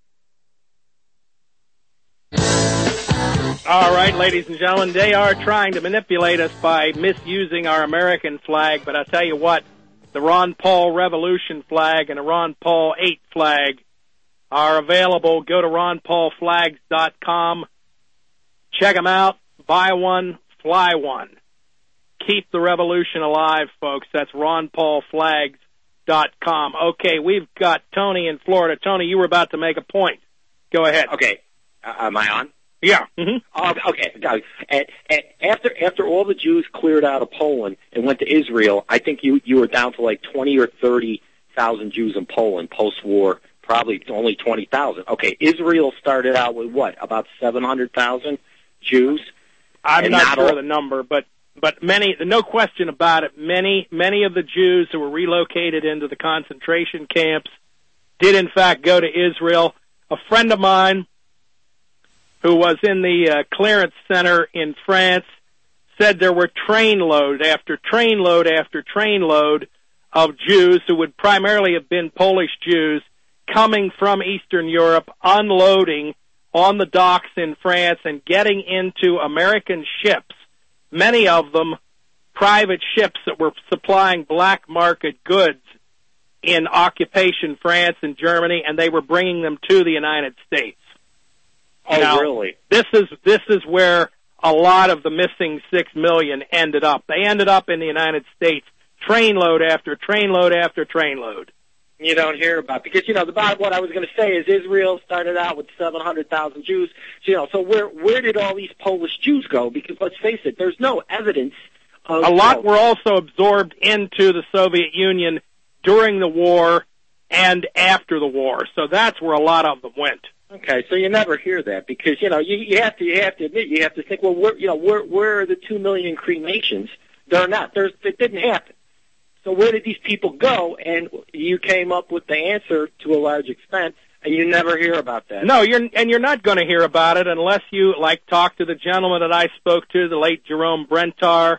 All right, ladies and gentlemen, they are trying to manipulate us by misusing our American flag, but I'll tell you what, the Ron Paul Revolution flag and the Ron Paul 8 flag are available. Go to ronpaulflags.com. Check them out. Buy one, fly one. Keep the revolution alive, folks. That's ronpaulflags.com. Okay, we've got Tony in Florida. Tony, you were about to make a point. Go ahead. Okay. Am I on? Yeah. Mm-hmm. Okay. After all the Jews cleared out of Poland and went to Israel, I think you were down to like 20 or 30,000 Jews in Poland post-war. Probably only 20,000. Okay. Israel started out with what? About 700,000 Jews. I'm not sure of the number, but many. No question about it. Many of the Jews who were relocated into the concentration camps did in fact go to Israel. A friend of mine who was in the clearance center in France said there were trainload after trainload after trainload of Jews who would primarily have been Polish Jews coming from Eastern Europe, unloading on the docks in France and getting into American ships, many of them private ships that were supplying black market goods in occupation France and Germany, and they were bringing them to the United States. Oh, now, really? This is where a lot of the missing 6 million ended up. They ended up in the United States, trainload after trainload after trainload. You don't hear about, because, what I was going to say is Israel started out with 700,000 Jews. So where did all these Polish Jews go? Because let's face it, there's no evidence of... A lot were also absorbed into the Soviet Union during the war and after the war. So that's where a lot of them went. Okay, so you never hear that because, you have to admit, you have to think, well, where are the 2 million cremations? They're not. It didn't happen. So where did these people go? And you came up with the answer to a large extent, and you never hear about that. No, you're not going to hear about it unless you talk to the gentleman that I spoke to, the late Jerome Brentar.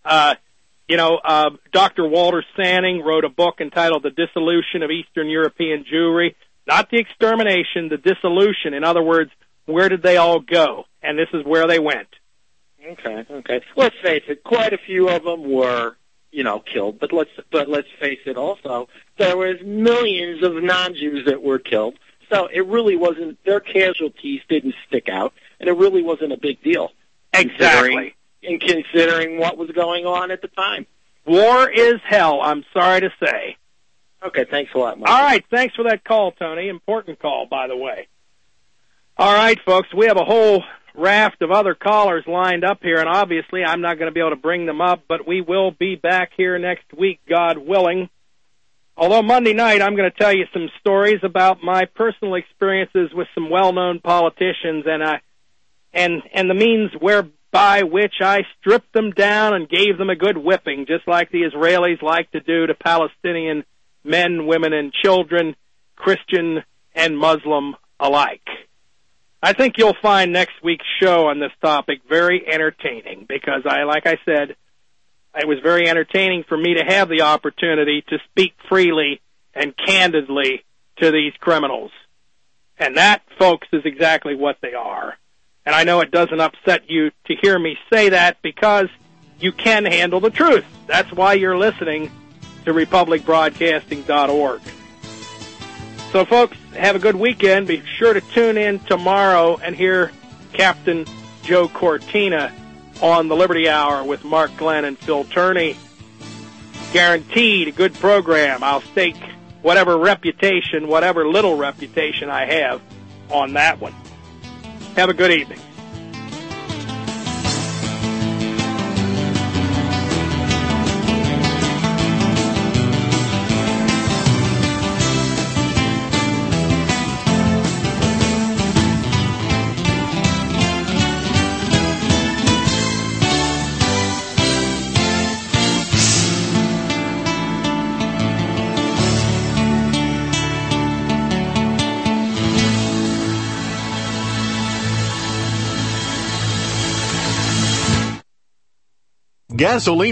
Dr. Walter Sanning wrote a book entitled "The Dissolution of Eastern European Jewry." Not the extermination, the dissolution. In other words, where did they all go? And this is where they went. Okay. Let's face it, quite a few of them were, killed. But let's face it also, there was millions of non-Jews that were killed. So it really wasn't, their casualties didn't stick out, and it really wasn't a big deal. Exactly. Considering what was going on at the time. War is hell, I'm sorry to say. Okay, thanks a lot, Mike. All right, thanks for that call, Tony. Important call, by the way. All right, folks, we have a whole raft of other callers lined up here, and obviously I'm not going to be able to bring them up, but we will be back here next week, God willing. Although Monday night I'm going to tell you some stories about my personal experiences with some well-known politicians and the means whereby which I stripped them down and gave them a good whipping, just like the Israelis like to do to Palestinian men, women, and children, Christian and Muslim alike. I think you'll find next week's show on this topic very entertaining because like I said, it was very entertaining for me to have the opportunity to speak freely and candidly to these criminals. And that, folks, is exactly what they are. And I know it doesn't upset you to hear me say that because you can handle the truth. That's why you're listening to republicbroadcasting.org. So, folks, have a good weekend. Be sure to tune in tomorrow and hear Captain Joe Cortina on the Liberty Hour with Mark Glenn and Phil Turney. Guaranteed a good program. I'll stake whatever little reputation I have on that one. Have a good evening. Gasoline